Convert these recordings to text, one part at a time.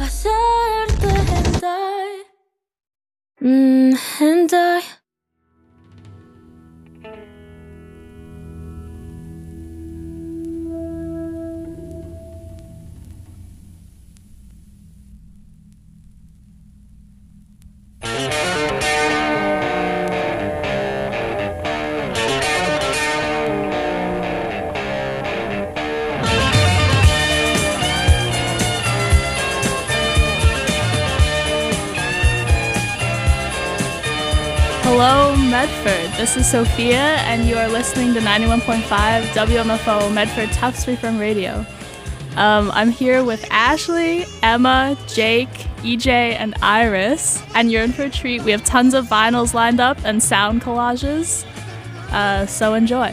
hacerte hentai. Hello, Medford. This is Sophia, and you are listening to 91.5 WMFO Medford Tufts Freeform Radio. I'm here with Ashley, Emma, Jake, EJ, and Iris, and you're in for a treat. We have tons of vinyls lined up and sound collages, so enjoy.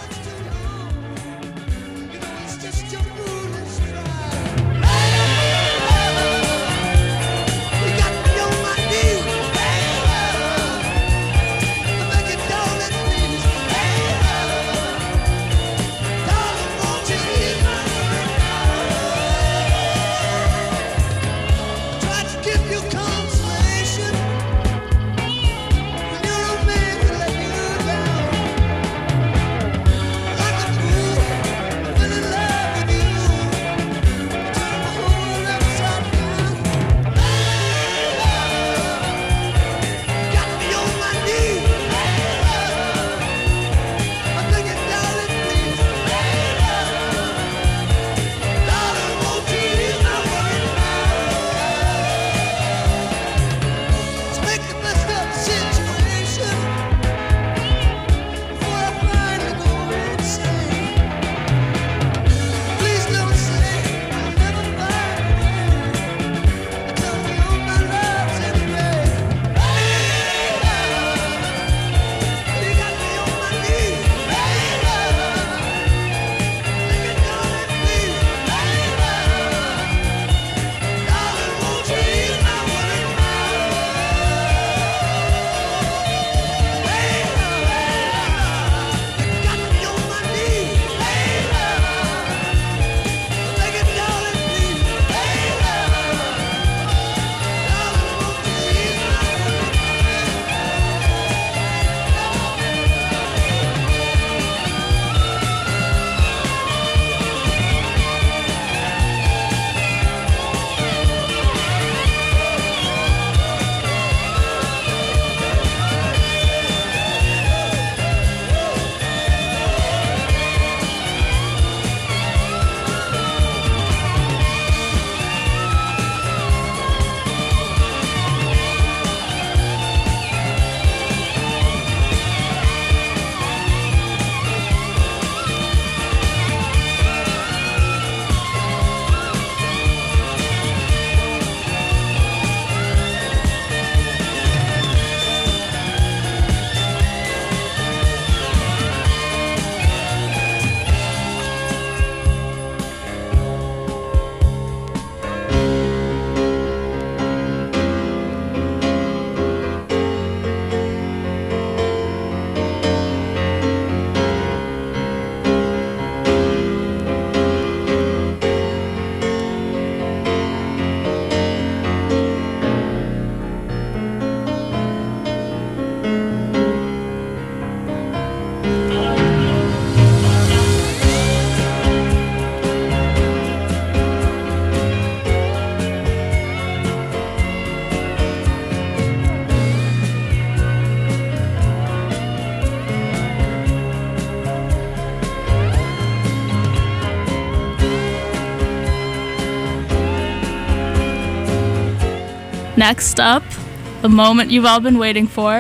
Next up, the moment you've all been waiting for,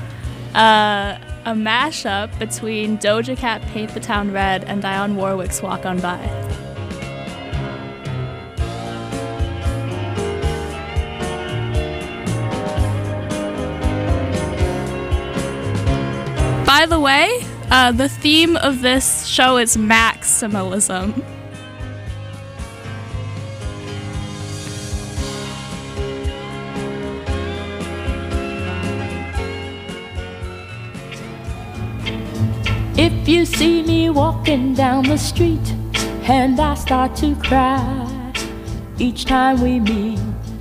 a mashup between Doja Cat Paint the Town Red and Dionne Warwick's Walk On By. By the way, the theme of this show is maximalism. If you see me walking down the street and I start to cry each time we meet,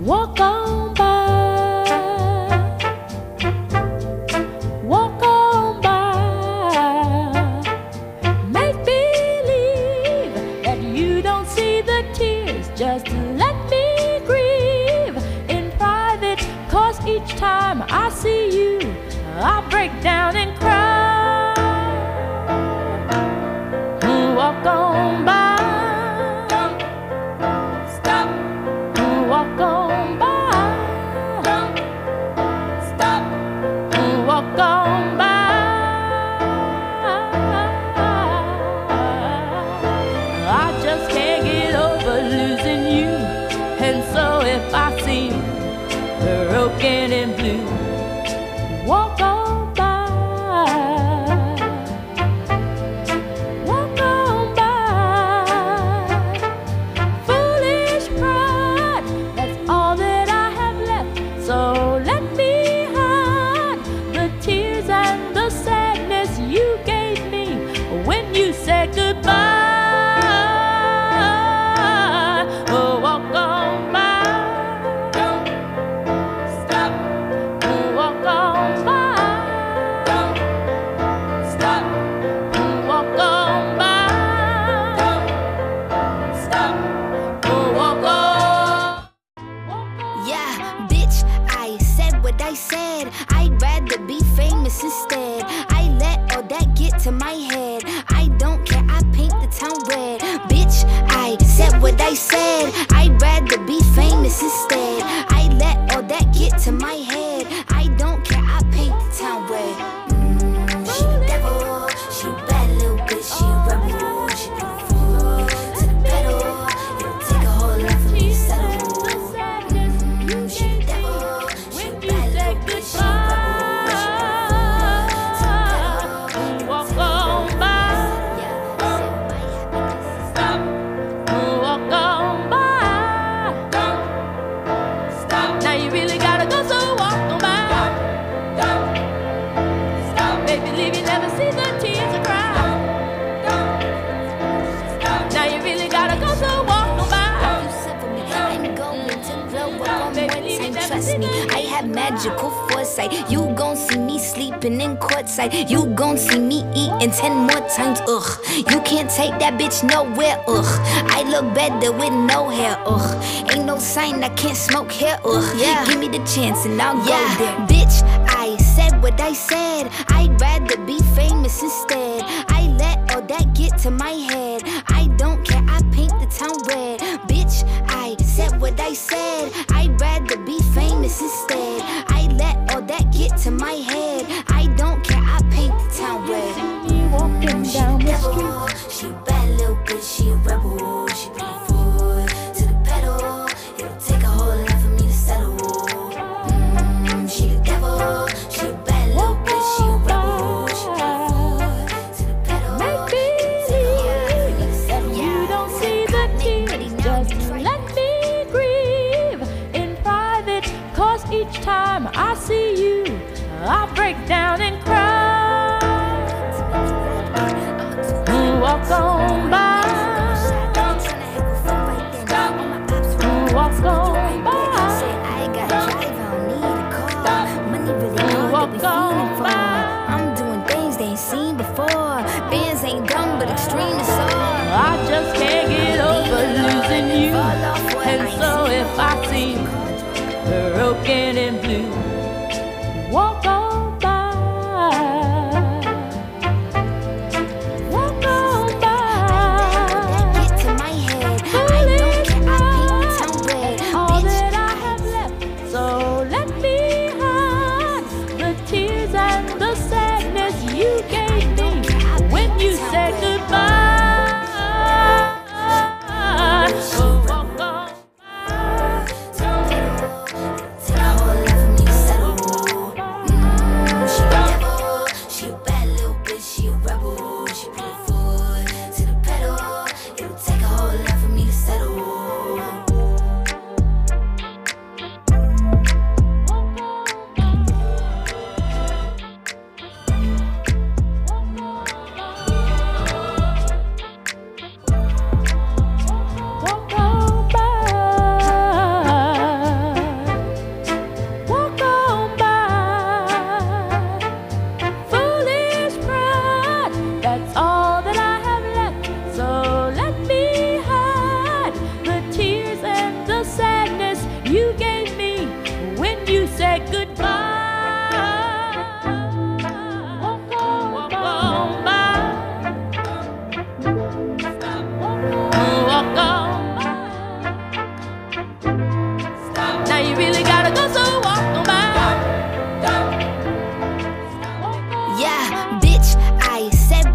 Walk on by, walk on by. Make believe that you don't see the tears. Just let me grieve in private, 'cause each time I see you, I break down and cry. Walk on by. Walk on by, stop, walk on by. I just can't get over losing you, and so if I seem broken and blue, walk on by. Walk on by. Foolish pride, that's all that I have left. So let me hide the tears and the sadness you gave me when you said goodbye. Oh, walk on by. Don't stop. Walk on by. Don't stop. Walk on by. Don't stop. Walk on. Yeah, bitch, I said what I said. I'd rather be famous instead. I let all that get to my head. I don't care, I paint the town red. Bitch, I said what I said. I'd rather be famous instead. I let all that get to my head. I don't care, I paint the town red. She the devil, she a bad little bitch, she a rebel, she beautiful to the pedal. It'll take a whole lot for me to settle. She the devil, she a bad little bitch, she a rebel, she beautiful to the pedal. Walk on by. Stop. Walk on by. Don't stop. Now you really gotta go, so walk on by. Don't stop. Baby, leave you never see the tears I cry. Don't stop. Now you really gotta go, so walk on by. You said for me, I'm going to blow up one more time. Trust me, I have magical foresight. You gon' see me sleeping in courtside. You gon' see me eating 10 more times. Ugh, you can't take that bitch nowhere. Ugh, I look better with no hair. Ugh, ain't no sign I can't smoke hair. Ugh, yeah. Give me the chance and I'll go there. Bitch, I said what I said. I'd rather be famous instead. I let all that get to my head. I don't care, I paint the town red. Bitch, I said what I said. I'd rather be famous instead. I let all that get to my head. I don't care, I paint the town red. You walking down the street. She a bad little bitch, she a rebel, she beautiful to the pedal. It'll take a whole lot for me to settle. She the devil, she a bad little bitch, she a rebel, she beautiful to the pedal. Make believe that you don't see the tears. Just let me grieve in private, 'cause each time I see you, I break down and cry. Walk on by. Walk on by. Walk on by. I'm doing things they ain't seen before. Bands ain't dumb, but extreme is all. I just can't get over losing you, and so if I seem broken and blue, walk on by. Walk on by. Get to my head. I don't care, I paint the town red. All Bitch, that I have left, so let me hide the tears and the sadness you gave me when you said goodbye. Oh, walk on by. take a whole lot for me to settle. She a devil, she a bad little bitch, she a rebel, she beautiful to the pedal. It'll take a whole lot for me to settle. Walk on by.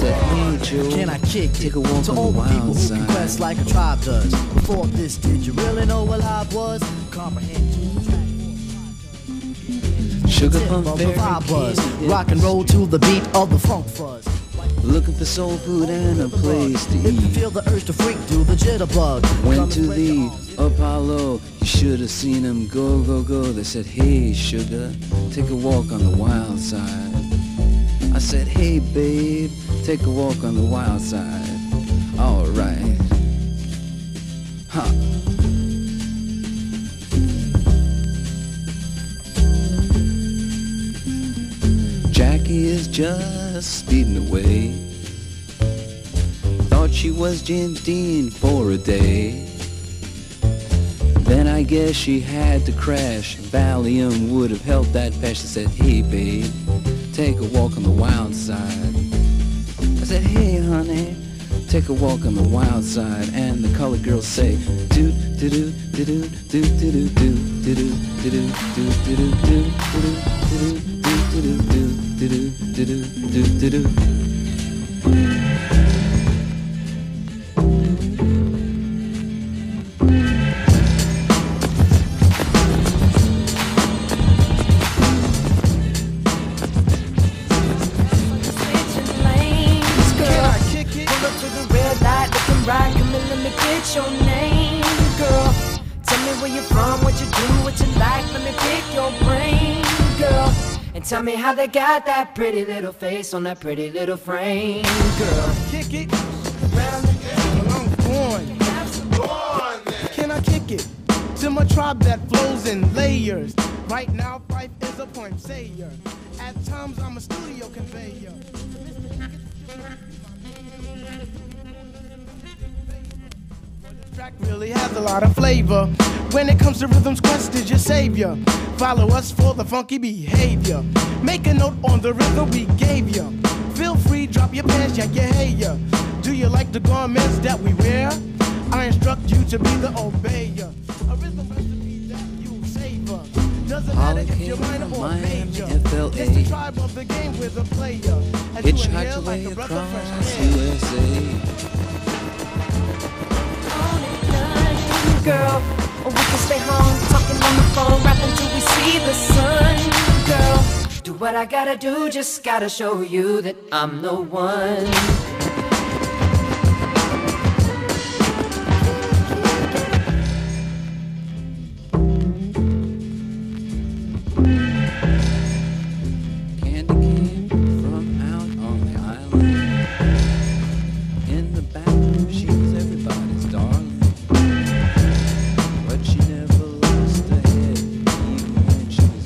said, hey Joe, Can I kick take it a walk to on all the the people wild who side? can quest like a tribe does? Before this, did you really know what live was? Comprehend to the track. Sugar Tip Pump of the Fairy vibe buzz. Candy Rock and roll to the beat of the funk fuzz. Looking for soul food and a place to If you eat. feel the urge to freak, do the jitterbug. Went to the Apollo, you should have seen them go, go, go. They said, hey sugar, take a walk on the wild side. I said, hey babe, take a walk on the wild side. Alright. Ha. Jackie is just speeding away. Thought she was James Dean for a day. Then I guess she had to crash. Valium would have helped that patch. She said, hey babe, take a walk on the wild side. I said, hey honey, take a walk on the wild side. And the colored girls say, do do do do do do do do do do do do do do do do do do. Switching lanes, girl. Pull up to the red light, looking right. Come and let me get your name, girl. Tell me where you're from, what you do, what you like. Let me pick your brain, girl. And tell me how they got that pretty little face on that pretty little frame, girl. Kick it. I'm born. Can I kick it to my tribe that flows in layers? Right now, Fife is a point sayer. At times, I'm a studio conveyor. Track really has a lot of flavor. When it comes to rhythms, Quest is your savior. Follow us for the funky behavior. Make a note on the rhythm we gave you. Feel free, drop your pants, yeah, yeah, hey, yeah. Do you like the garments that we wear? I instruct you to be the obeyer. A rhythm recipe that you savor. Doesn't matter if you're minor or major. FLA. It's the tribe of the game with a player. As you Hitchhiked inhale like away a brother fresh across air. USA. Girl, or we can stay home, talking on the phone, rapping till we see the sun. Girl, do what I gotta do, just gotta show you that I'm the one. Candy came from out on the island. In the back room, she was everybody's darling. But she never lost her head, even when she was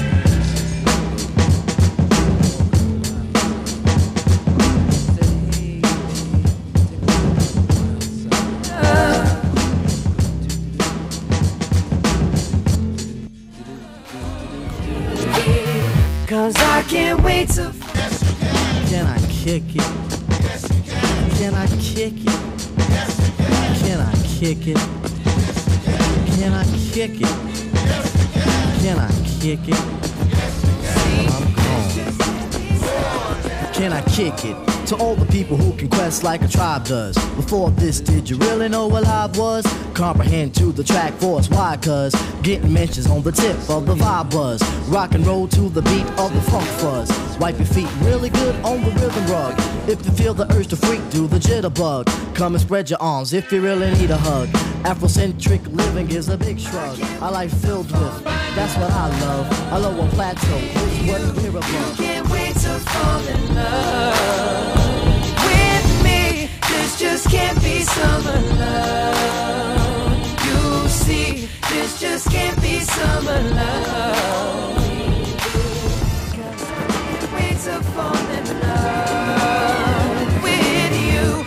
Cause I can't wait to Can I kick it? Can I kick it? Can I kick it? Can I kick it? Can I kick it? I'm gone. Can I kick it? To all the people who can quest like a tribe does. Before this, did you really know what live was? Comprehend to the track force. Why? Cause getting mentions on the tip of the vibe buzz. Rock and roll to the beat of the funk fuzz. Wipe your feet really good on the rhythm rug. If you feel the urge to freak, do the jitterbug. Come and spread your arms if you really need a hug. Afrocentric living is a big shrug. A life filled with, that's what I love. A lower plateau is what we're above. can't wait to fall in love with me. This just can't be summer love. You see, this just can't be summer love. 'Cause I can't wait to fall in love with you.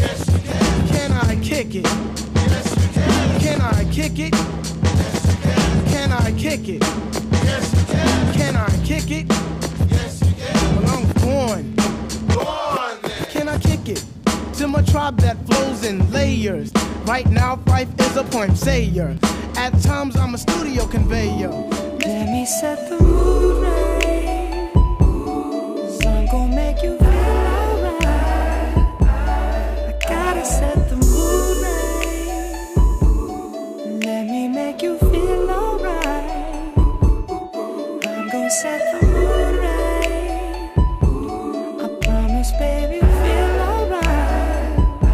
Yes, you can. Can I kick it? Yes, you can. Can I kick it? Yes, you can. Can I kick it? Yes, you can. Can I kick it? Yes, you can. Well, I'm born. Born then. Can I kick it? To my tribe that flows in layers. Right now, Fife is a poem sayer. At times, I'm a studio conveyor. Let me set the mood right. 'Cause I'm gonna make you feel alright. I gotta set the mood right. Let me make you feel alright. I'm gonna set the mood right. I promise, baby, you'll feel alright.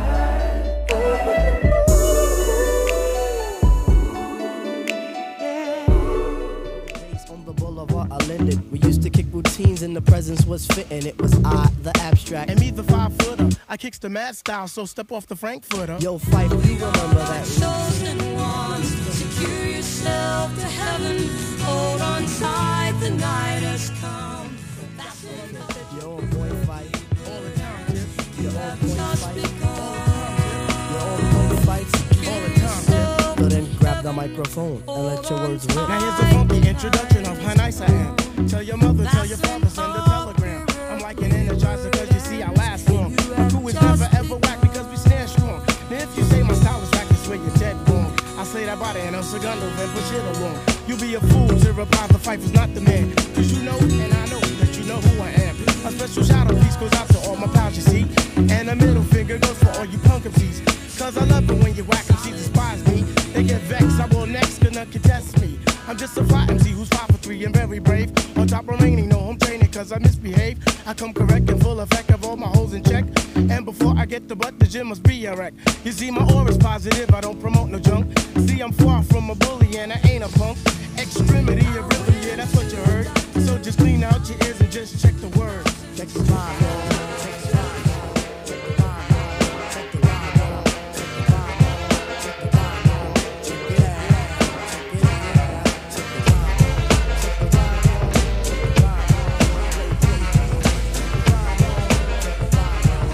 On the boulevard I landed. We used to kick routines and the presence was fitting. It was I, the abstract. And me, the 5-footer. I kicks the mad style, so step off the Frankfurter. Yo, Fife, you remember that? Chosen ones, secure yourself to heaven. Hold on tight, the night has come. Yo, boy, Fife. All the time, Tip. Yo, boy, Just Fife. because Yo, boy, fights. All the time, Tip. So then grab the microphone and let your words rip. Now here's a funky introduction of how nice I am. Tell your mother, tell your father, send a telegram. I'm like an energizer cause you see I last long. My crew is never ever whack because we stand strong. Now if you say my style is whack, I swear you're dead wrong. I say that body and El Segundo, then push it along. You be a fool to reply the Fife is not the man. Cause you know and I know that you know who I am. A special shout out piece goes out to all my pals you see. And a middle finger goes for all you punk MCs. Cause I love it when you whack MCs despise me. They get vexed, I will next, gonna contest me. I'm just a fly MC who's 5'3" and very brave. On top remaining, no home training cause I misbehave. I come correct and full effect of all my holes in check. And before I get the butt, the gym must be a wreck. You see my aura's positive, I don't promote no junk. See I'm far from a bully and I ain't a punk. Extremity of rhythm, yeah that's what you heard. So just clean out your ears and just check the words. Check the vibe, yo. Check the vibe. Check the vibe, yo. Check the vibe, yo. Check the vibe, yo. Check the vibe, yo. Check it out. Check it out. Check the vibe, yo. Check the vibe, yo. Check the vibe, yo. Check the vibe, yo. Check the vibe, yo.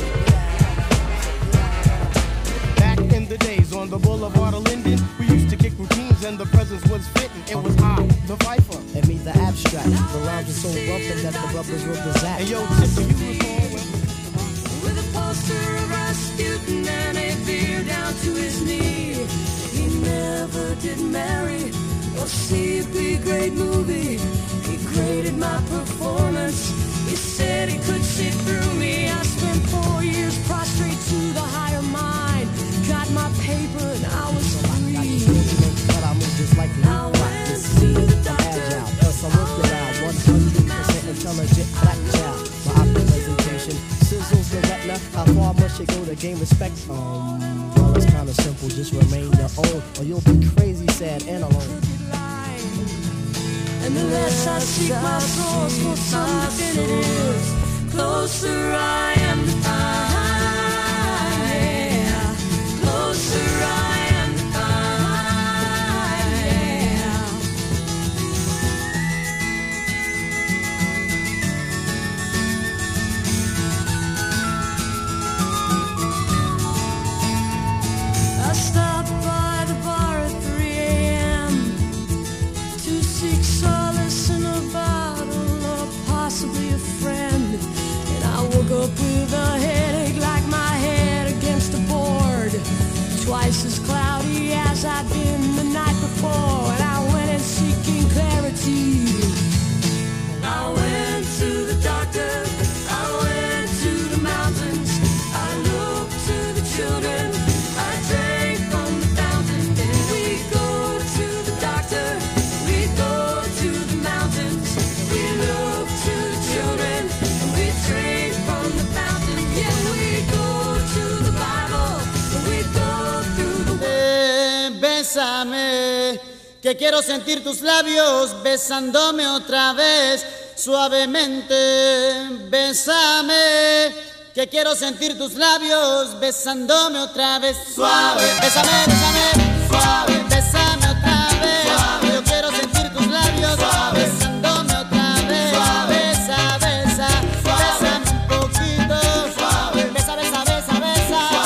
Back in the days on the boulevard of Linden, we used to kick routines and the presence was fitting. It was I, the Viper. And me, the abstract. The rhymes are so bumping that the rubbers will disaster. And yo, Tip, do you recall when with a poster of Rasputin and a beer down to his knee. He never did marry or see a big great movie. He graded my performance. He said he could see through me. I spent 4 years prostrate to the higher mind. Got my paper and I was free. But I move just like me. I went to the doctor. Agile, plus I'm working out 100% intelligent black child. My opera presentation sizzles the retina. How far must you go to gain respect? Well, it's kinda simple, just remain your own, or you'll be crazy, sad, and alone. And the less I seek my source for some definitive, closer I am to find. Yeah. Closer I am to find. Yeah. I stopped by the bar at 3 a.m. to seek solace in a bottle or possibly a friend. And I woke up with a headache like my head against a board. Twice as cloudy as I'd been the night before. And I went in seeking clarity. I went to the doctor. I went to the mountains. I looked to the children. I drank from the fountain. And we go to the doctor. We go to the mountains. We look to the children. And we drink from the fountain. Yeah, we go to the Bible. And we go through the Bésame, que quiero sentir tus labios besándome otra vez suavemente. Bésame, que quiero sentir tus labios besándome otra vez suave. Bésame, bésame, suave. Bésame otra vez. Suave. Yo quiero sentir tus labios suave. Besándome otra vez. Suave. Besa, besa, suave. Bésame un poquito. Suave. Besa, besa, besa, besa. Suave.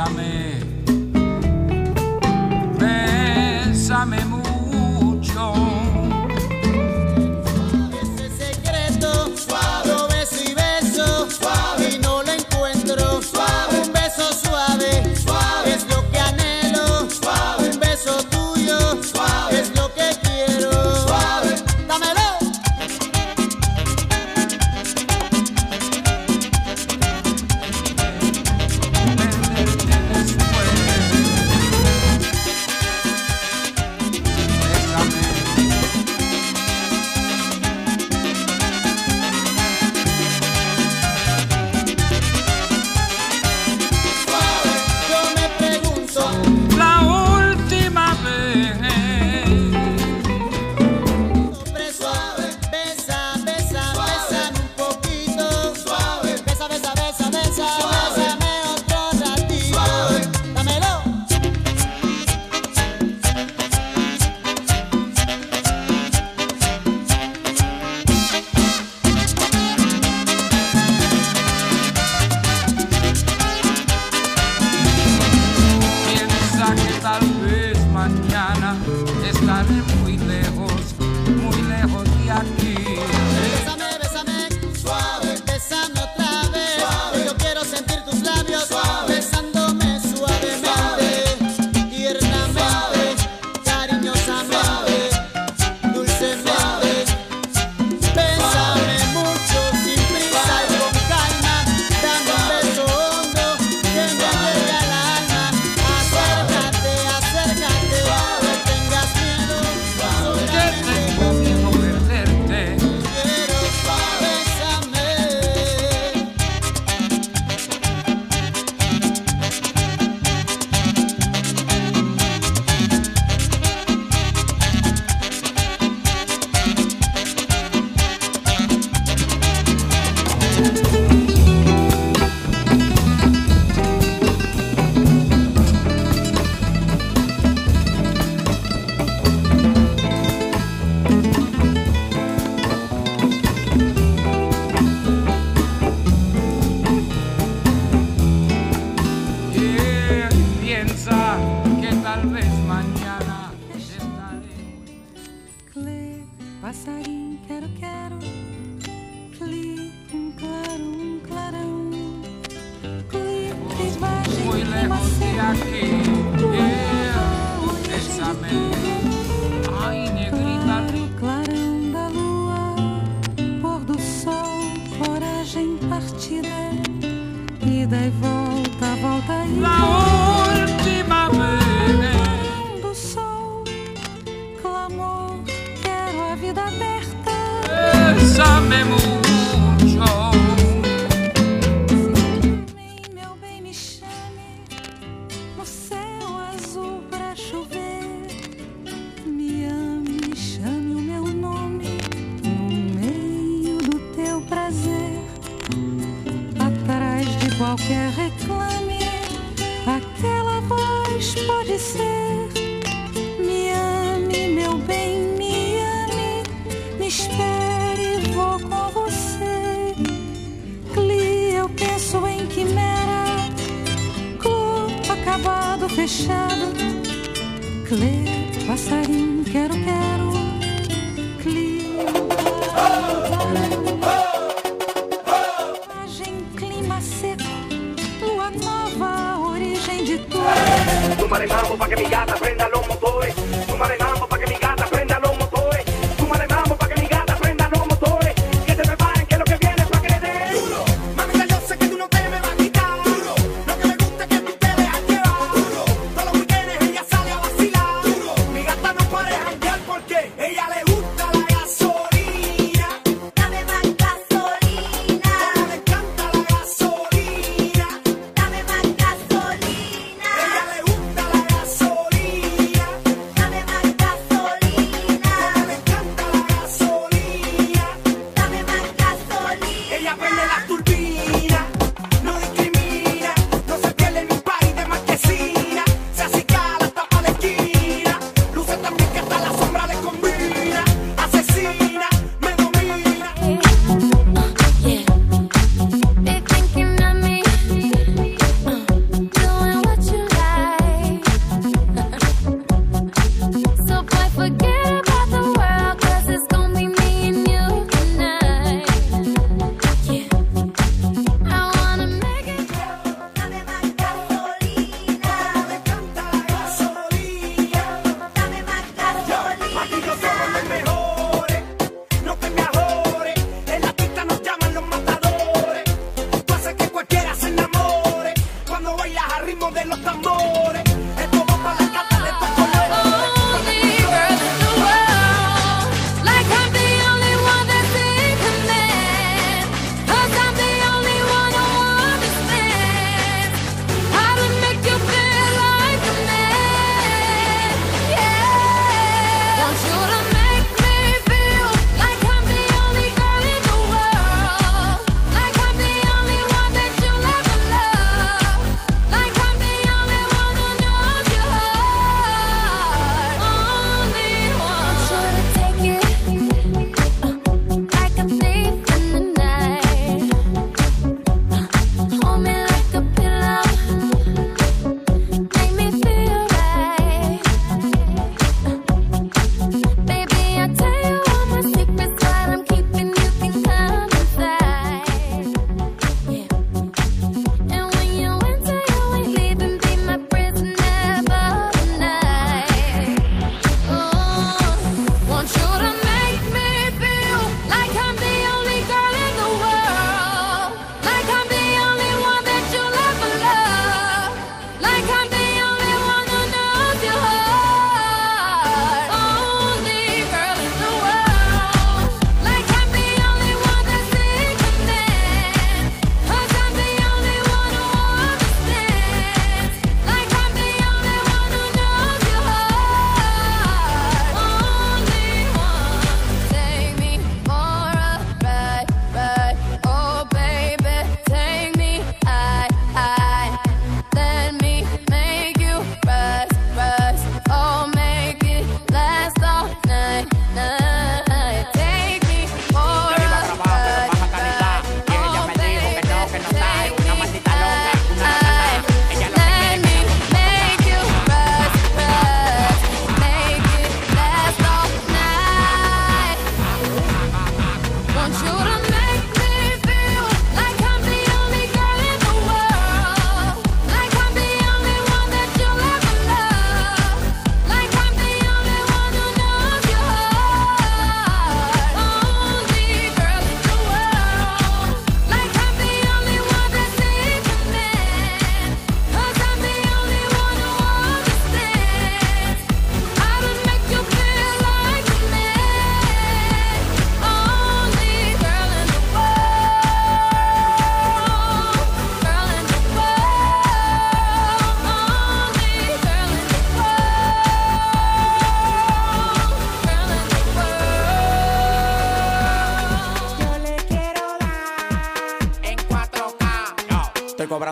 bésame, bésame mucho. Ese secreto, suave, lo beso y beso, suave, y no lo encuentro, suave, un beso suave, suave, es lo que anhelo, suave, un beso tuyo, suave, es lo que quiero, suave, dámelo. Qualquer reclame, aquela voz pode ser. Me ame, meu bem, me ame, me espere, vou com você. Cli, eu penso em quimera, clu, acabado, fechado. Clê, passarinho, quero, cli, Súmale mambo pa' que mi gata prenda los motores. Súmale mambo pa' que mi gata prenda los motores. Súmale mambo pa' que mi gata prenda los motores. Que se preparen que lo que viene es pa' que le den duro. Mamita, yo sé que tú no te me vas a quitar duro. Lo que me gusta es que tú te dejas llevar duro. Todos los weekends ella sale a vacilar duro. Mi gata no puede janguear porque ella le gusta la gasolina. Dame más gasolina. Como le encanta la gasolina. Dame más gasolina. Ella le gusta la gasolina. Dame más gasolina.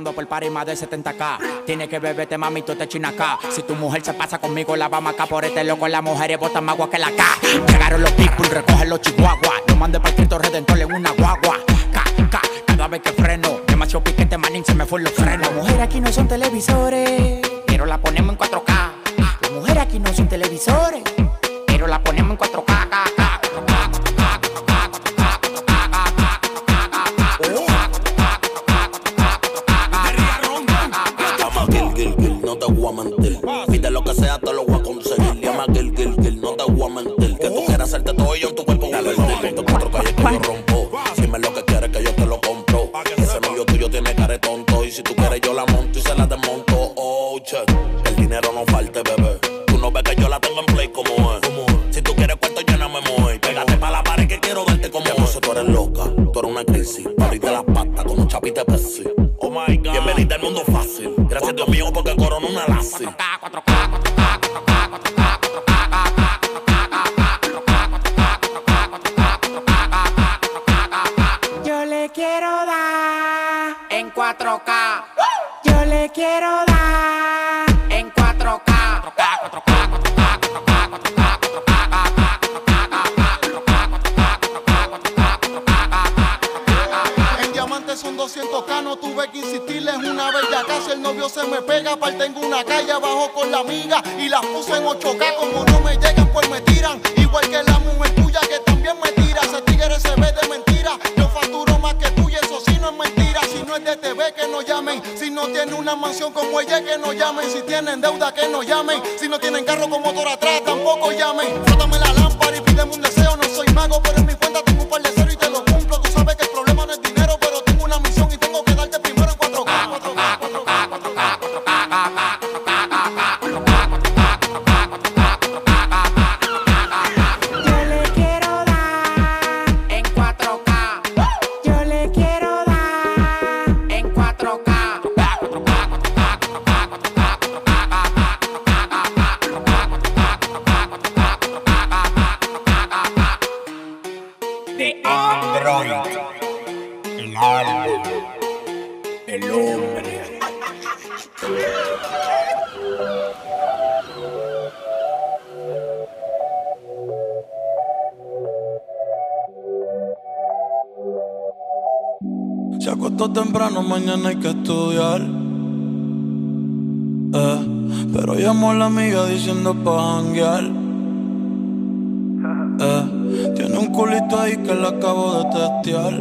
pasando por par y más de 70K. Tiene que beberte, mami, tú te china acá. Si tu mujer se pasa conmigo, la vamos acá por este loco. Las mujeres botan más agua que la K. Llegaron los people, recogen los chihuahuas. No mande para el Cristo Redentor en una guagua. Cada vez que freno, demasiado piquete, manín, se me fue los frenos. Las mujeres aquí no son televisores, pero la ponemos en 4K. Las mujeres aquí no son televisores, pero la ponemos en 4K. No te voy a mentir. Pide lo que sea, te lo voy a conseguir. Llama Gil, no te voy a mentir. Que tú quieras hacerte todo yo en tu cuerpo. Dale el deal, te 4 calles que yo rompo. Dime lo que quieres que yo te lo compro. Ese novio tuyo tiene cara de tonto. Y si tú quieres yo la monto y se la desmonto. Oh, che, que el dinero no falte, bebé. Tú no ves que yo la tengo en play como es. Si tú quieres cuarto yo no me muevo. Pégate pa' la pared que quiero darte como es. Tú eres loca, tú eres una crisis. Abriste las patas con un chapite Pepsi. Oh my God, bienvenida al mundo fácil. Gracias Dios mío porque coronó una lazi. 4K. Yo le quiero dar En 4K. Yo le quiero dar En 4K. En diamantes son 200K, no tuve que insistirle, es una bella casa. El novio se me pega, aparte en una calle abajo con la amiga y las puse en 8K. Como no me llegan, pues me tiran. Igual que la mujer tuya que también me tira. Ese tigre se ve de mentira. Yo facturo más que tú y eso sí no es mentira. Si no es de TV, que no llamen. Si no tiene una mansión como ella, que no llamen. Si tienen deuda, que no llamen. Si no tienen carro con motor atrás, tampoco llamen. Frótame la lámpara y pídeme un deseo. No soy mago, pero en mi cuenta tengo un par de cero y te lo cumplo. Tú sabes que el problema no es dinero, pero tengo una misión y tengo que darte primero en 4K. Yo le quiero dar En 4K. Yo le quiero dar En 4K. De Android, el alma, el hombre. Se acostó temprano, mañana hay que estudiar. Pero llamó a la amiga diciendo pa' janguear. Tiene un culito ahí que le acabo de testear.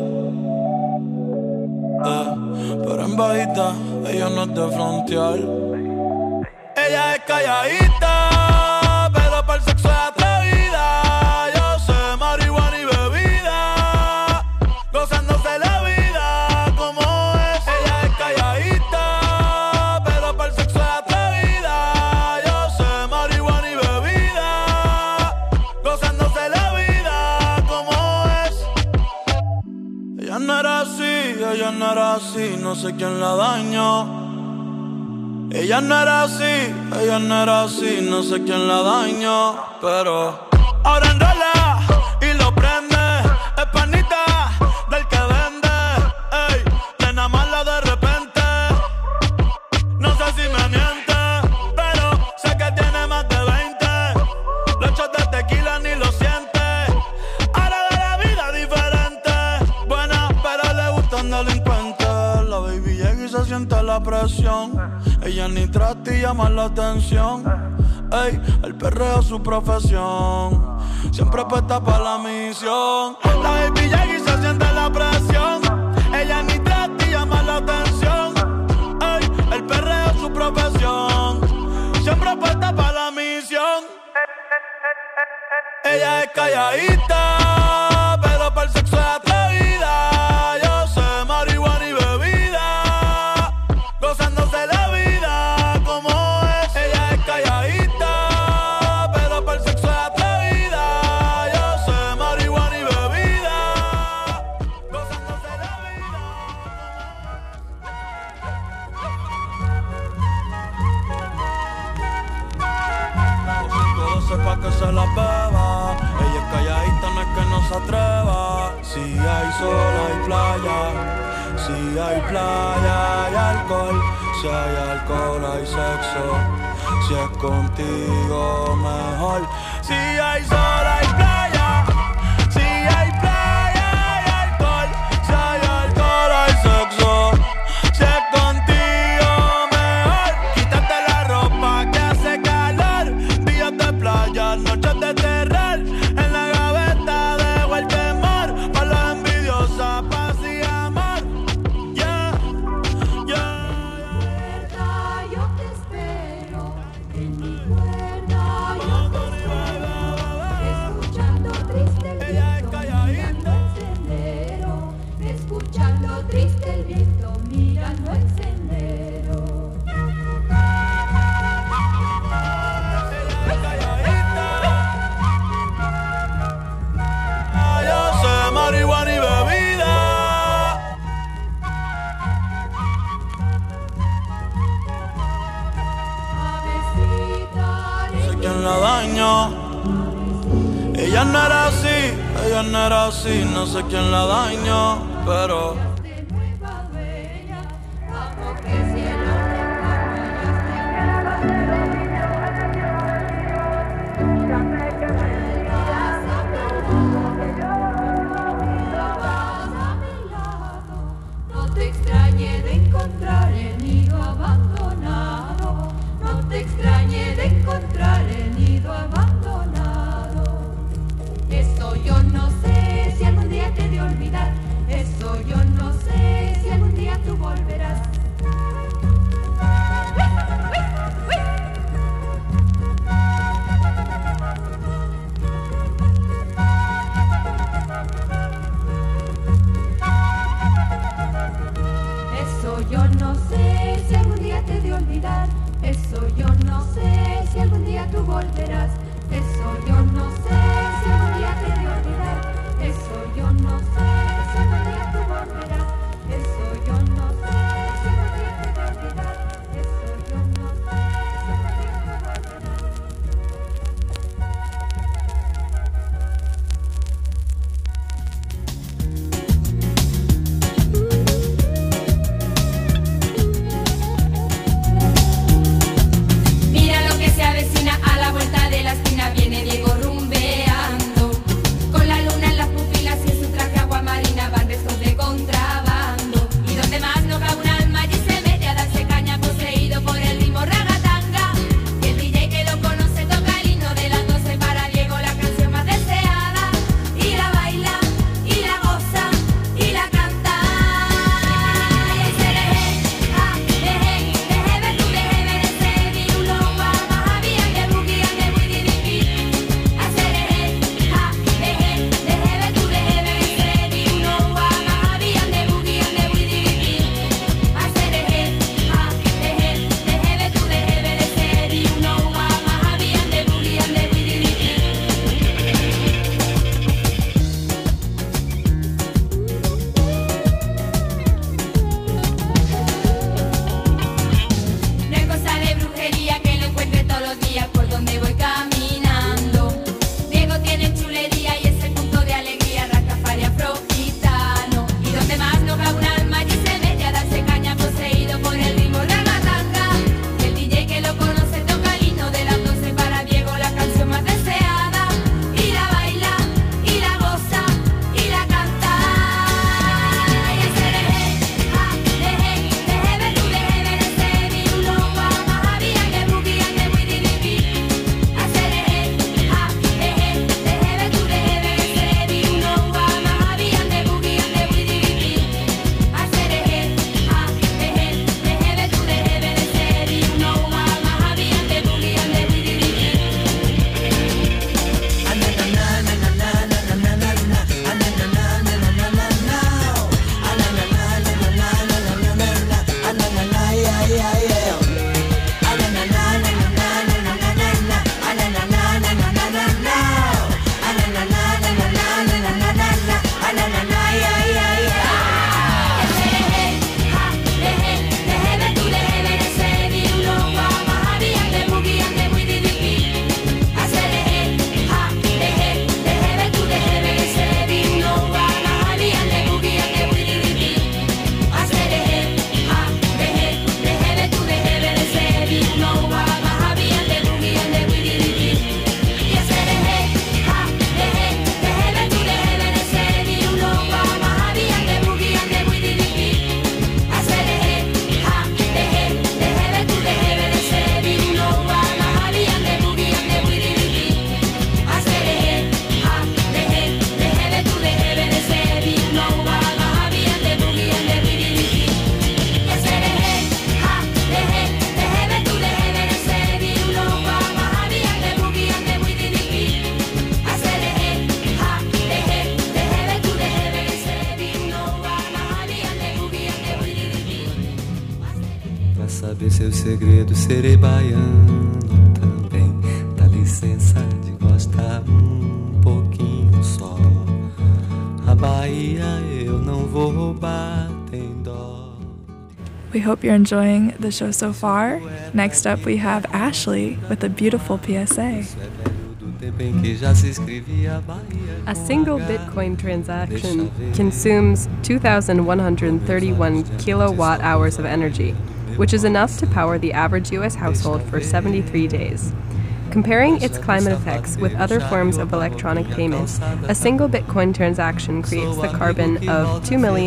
Pero en bajita, ella no es de frontear. Ella es calladita, pero para el sexo es atrevida. Yo sé marihuana y bebida, gozándose la vida como es. Ella es calladita, pero para el sexo es atrevida. Yo sé marihuana y bebida, gozándose la vida como es. Ella no era así, no sé quién la dañó. Ella no era así, no sé quién la dañó. Pero ahora enrola y lo prende. Es panita del que vende. Ey, nena mala de repente. No sé si me miente, pero sé que tiene más de 20. Los shots de tequila ni lo siente. Ahora de la vida diferente. Buena, pero le gustan delincuentes. La baby llega y se siente la presión. Ella ni trata y llama la atención. Ey, el perreo es su profesión. Siempre puesta para la misión. La baby llega y se siente la presión. Ella ni trata y llama la atención. Ey, el perreo es su profesión. Siempre puesta para la misión. Ella es calladita, pero para el sexo es atrevida. Yo sé marihuana y bebida, gozándose la vida como es. Ella es calladita, pero para el sexo es atrevida. Yo sé marihuana y bebida, gozándose la vida. Pa' que se la beba. Ella es calladita, no es que no se atreva. Si hay sol, hay playa. Si hay playa, hay alcohol. Si hay alcohol, hay sexo. Si es contigo, mejor. Si hay sol, hay playa. Si hay playa, hay alcohol. Si hay alcohol, hay sexo. Si es contigo, mejor. Quítate la ropa que hace calor. Días de playa, noches de terror. En la gaveta dejo el temor. Pa' las envidiosas, paz y amor. Yeah, yeah. Yo te espero en mi cuerda, yo te espero, escuchando triste el viento, mirando el sendero, escuchando triste el viento, mirando el sendero. Yo sé marihuana y bebida. Sé quién la dañó. Ella no era así, ella no era así. No sé quién la dañó, pero No te extrañe de encontrar el nido abandonado. No te extrañe de encontrar el nido abandonado. Eso yo no sé si algún día te he de olvidar. Eso yo no sé si algún día tú volverás. Eso yo no sé si algún día te he de olvidar. Eso yo no sé si algún día tú volverás. Eso yo no sé si algún día te he de olvidar. Eso yo no sé si algún día tú volverás. Eso yo no sé si algún día te he de olvidar. Eso yo no sé si algún día tú volverás. Mira lo que se avecina a la vuelta de la esquina. Viene Diego Rumbe. baiano também. Dá licença de gostar pouquinho só. A Bahia eu não vou roubar, tem dó. We hope you're enjoying the show so far. Next up, we have Ashley with a beautiful PSA. A single Bitcoin transaction consumes 2,131 kilowatt hours of energy, which is enough to power the average U.S. household for 73 days. Comparing its climate effects with other forms of electronic payment, a single Bitcoin transaction creates the carbon of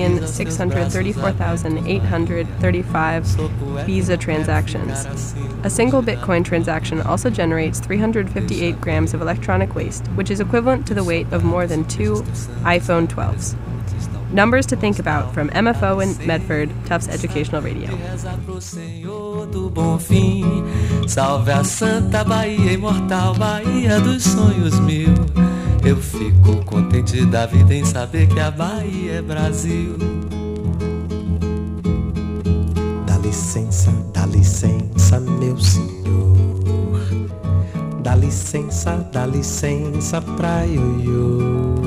2,634,835 Visa transactions. A single Bitcoin transaction also generates 358 grams of electronic waste, which is equivalent to the weight of more than 2 iPhone 12s. Numbers to think about from MFO in Medford, Tufts Educational Radio. Do bom fim, salve a Santa Bahia imortal, Bahia dos sonhos mil. Eu fico contente da vida em saber que a Bahia é Brasil. Dá licença, meu senhor. Dá licença pra ioiô.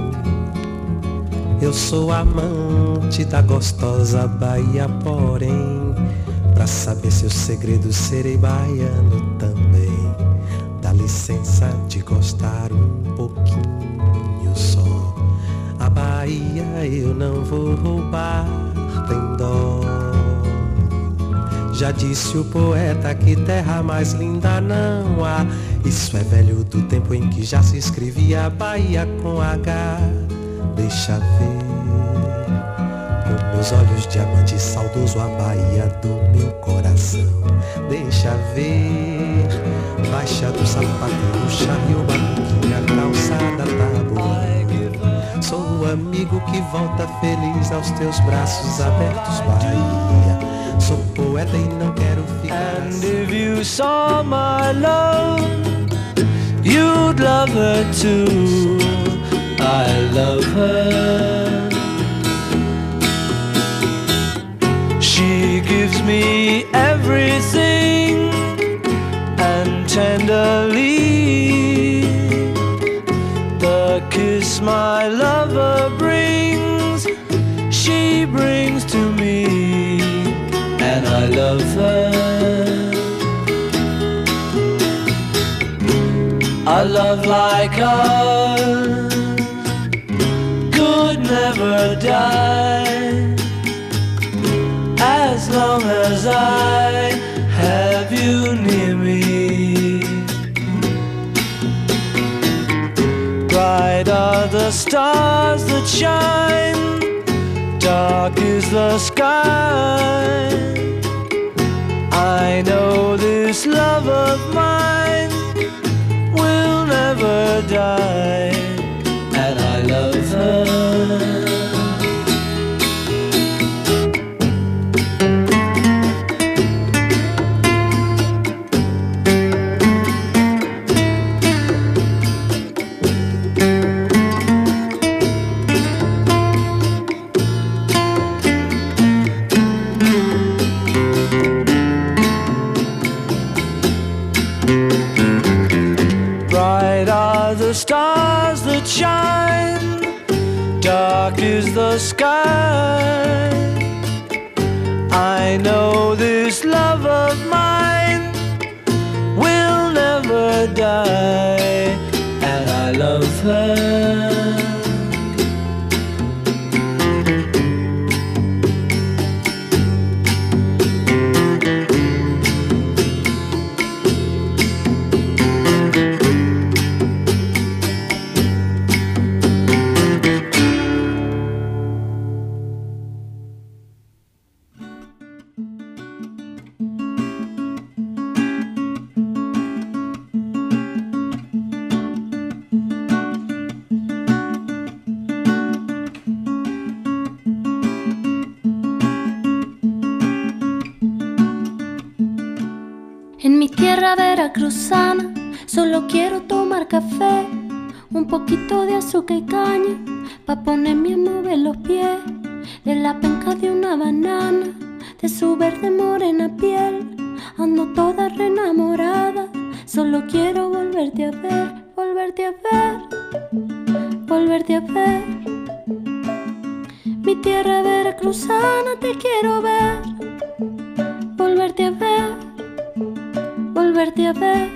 Eu sou amante da gostosa Bahia, porém, pra saber seus segredos serei baiano também. Dá licença de gostar pouquinho só. A Bahia eu não vou roubar, tem dó. Já disse o poeta que terra mais linda não há. Isso é velho do tempo em que já se escrevia Bahia com H. Deixa ver, com meus olhos diamante saudoso a Bahia do meu coração. Deixa ver, baixa do sapateiro, charre o barquinho, a calçada tá boa. Sou o amigo que volta feliz aos teus braços abertos, Bahia. Sou poeta e não quero ficar. And if you saw my love, you'd love her too. I love her. She gives me everything, and tenderly the kiss my lover brings, she brings to me, and I love her. A love like ours could never die, as long as I have you near me. Bright are the stars that shine, dark is the sky. I know this love of mine will never die, and I love her. Bright are the stars that shine, dark is the sky. I know this love of mine will never die, and I love her. En mi tierra veracruzana solo quiero tomar café, un poquito de azúcar y caña, pa' ponerme a mover los pies, de la penca de una banana, de su verde morena piel, ando toda re enamorada. Solo quiero volverte a ver, volverte a ver, volverte a ver. Mi tierra veracruzana te quiero ver, volverte a ver, volverte a ver.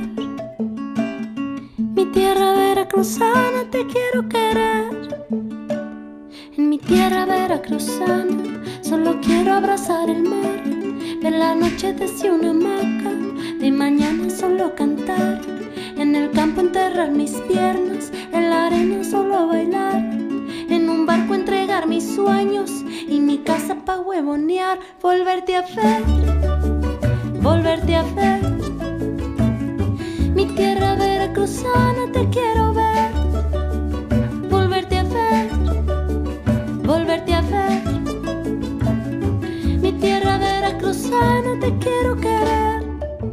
Mi tierra veracruzana te quiero querer. En mi tierra veracruzana solo quiero abrazar el mar, ver la noche desde una hamaca, de mañana solo cantar, en el campo enterrar mis piernas, en la arena solo bailar, en un barco entregar mis sueños y mi casa pa' huevonear. Volverte a ver, volverte a ver. Mi tierra veracruzana te quiero ver, volverte a ver, volverte a ver. Mi tierra veracruzana te quiero querer.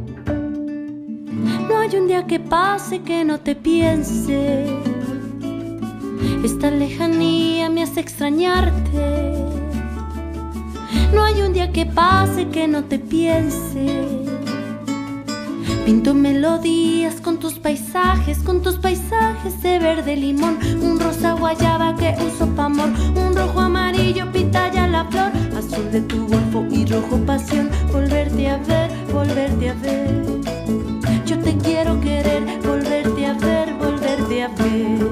No hay un día que pase que no te piense, esta lejanía me hace extrañarte. No hay un día que pase que no te piense. Pinto melodías con tus paisajes de verde limón, un rosa guayaba que uso pa' amor, un rojo amarillo pitaya la flor, azul de tu golfo y rojo pasión. Volverte a ver, volverte a ver. Yo te quiero querer, volverte a ver, volverte a ver.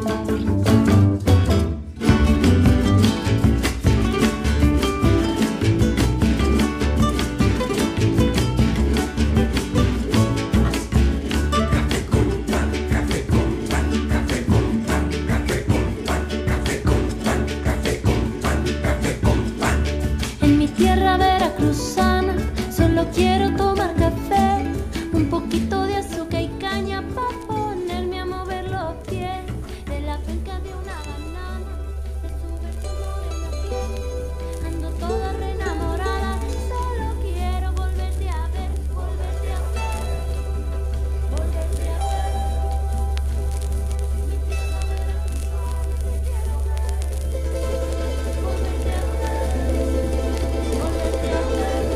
Quiero tomar café, un poquito de azúcar y caña pa' ponerme a mover los pies. De la penca de una banana, de su verso morena piel, ando toda re enamorada. Solo quiero volverte a ver, volverte a ver, volverte a ver. Mi tierra veracruzana te quiero ver, volverte a ver, volverte a ver.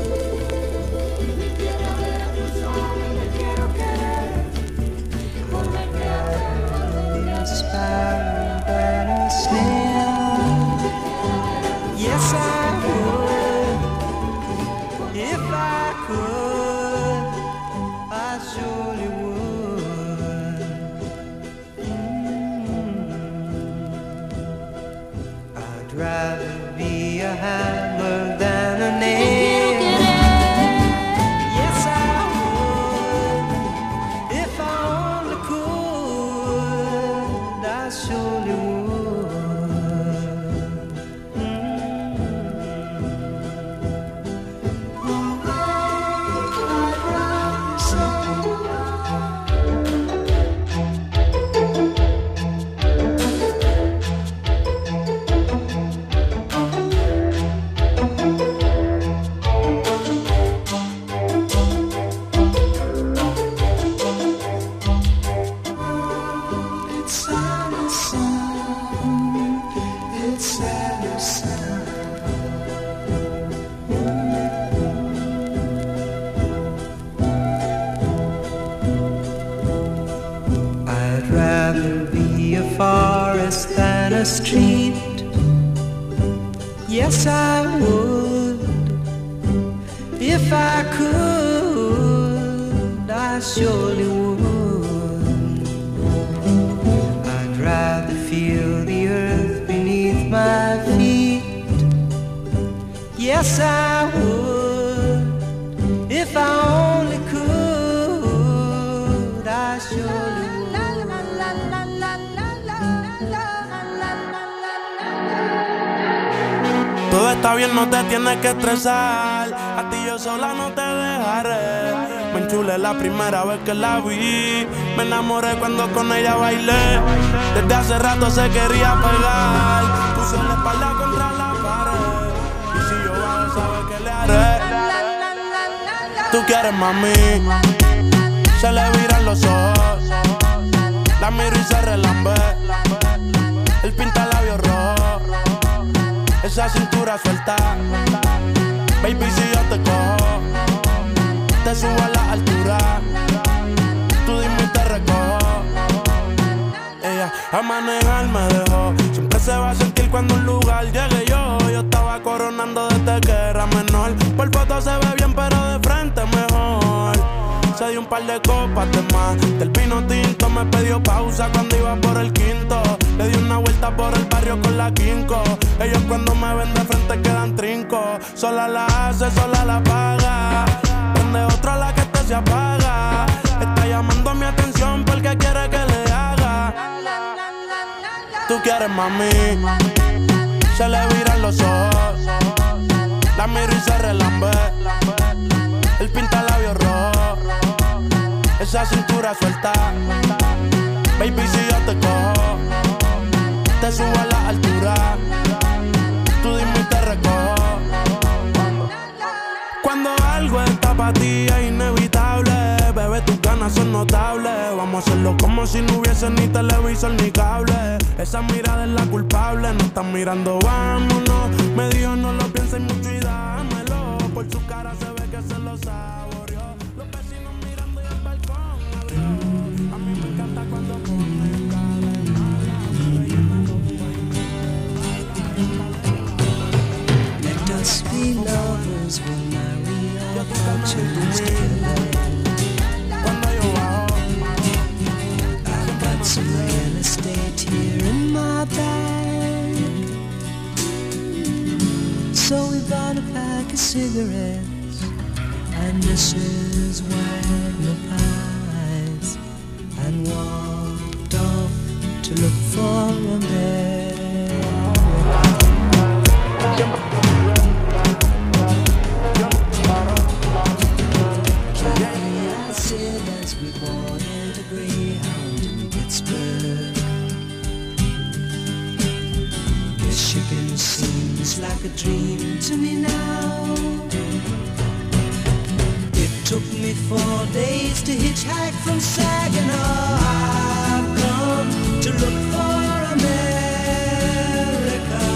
Yes, I would. If I could, I surely would. I'd rather be a hammer than a nail. Yes, I would. If I only could, I surely would. Forest than a street. Yes, I would. If I could, I surely would. I'd rather feel the earth beneath my feet. Yes, I would. If I only could, I surely would. Todo está bien, no te tienes que estresar. A ti yo sola no te dejaré. Me enchulé la primera vez que la vi. Me enamoré cuando con ella bailé. Desde hace rato se quería pegar. Puse la espalda contra la pared. Y si yo bajo, sabes que le haré. Tú quieres, mami. Se le viran los ojos. La miro y se relambe. El pinta labios rojo. Esa cintura suelta. Baby, si yo te cojo, te subo a la altura. Tú dime y te recojo. Ella a manejar me dejó. Siempre se va a sentir cuando un lugar llegue yo. Yo estaba coronando desde que era menor. Por foto se ve bien pero de frente mejor. Se dio un par de copas de más. Del vino tinto me pidió pausa cuando iba por el quinto. Le di una vuelta por el barrio con la quinco. Ellos cuando me ven de frente quedan trinco. Sola la hace, sola la paga. Donde otra la que se apaga. Está llamando mi atención porque quiere que le haga. Tú quieres mami. Se le viran los ojos. La miro y se relambe. El pinta labios rojo. Esa cintura suelta. Baby, si yo te cojo, te subo a la altura. Tú dime y te recojo. Cuando algo está para ti es inevitable. Bebé, tus ganas son notables. Vamos a hacerlo como si no hubiese ni televisor ni cable. Esa mirada es la culpable. No están mirando, vámonos. Me dijo no lo pienses mucho y dámelo. Por su cara se ve que se lo saboreó. Los vecinos mirando y el balcón abrió. A mí me encanta cuando pone cara. Let us be lovers when we are our children's together. I've got some real estate here in my bag, so we bought a pack of cigarettes and Mrs. Wagner pies and walked off to look for a man. As we boarded a Greyhound in Pittsburgh, Michigan seems like a dream to me now. It took me 4 days to hitchhike from Saginaw. I've come to look for America,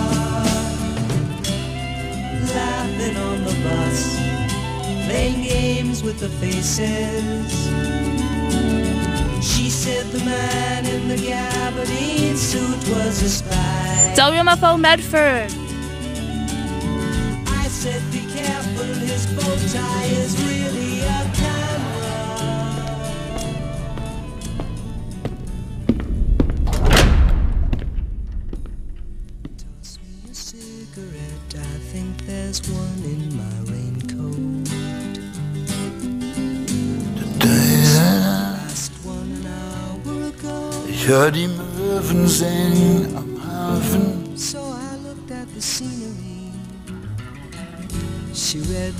laughing on the bus, playing games with the faces. She said the man in the gabardine suit was a spy. WMFO Medford. I said be careful, his bow tie is really a camera. Toss me a cigarette, I think there's one in my raincoat. Ich hör die Möwen singen am Hafen.